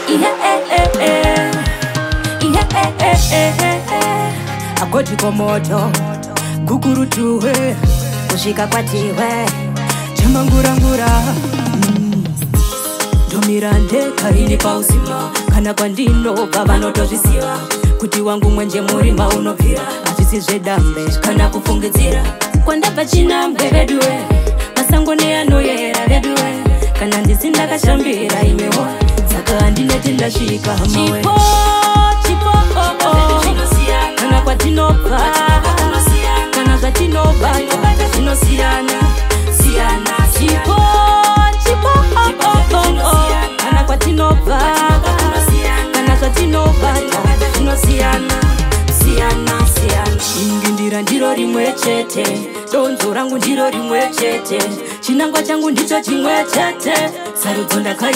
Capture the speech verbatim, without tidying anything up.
Agoti komoto guguru tuwe kusvika kwatiwe chamangura ngura mm. Domirande karini pausima kana kwandinobva vanotozvisiva kuti wangu mwenje murima unobvira hazvisi zvedambe kana kufungidzira kwandabva chinambe veduwe masango neanoyera veduwe kana ndisi ndakashambira imewo saka handineti ndasvika hamawe chipo chipo oh, oh. Kana kwatinobva kana zvatinobva zvinosiyana siyana chipo chipo oh, oh, oh, oh. Kana kwatinobva kana zvatinobva zvinosiyana siyana siyana ingindira ndiro rimwe chete donzo rangu ndiro rimwe chete chinangwa changu ndicho chimwe chete sarudzo ndakai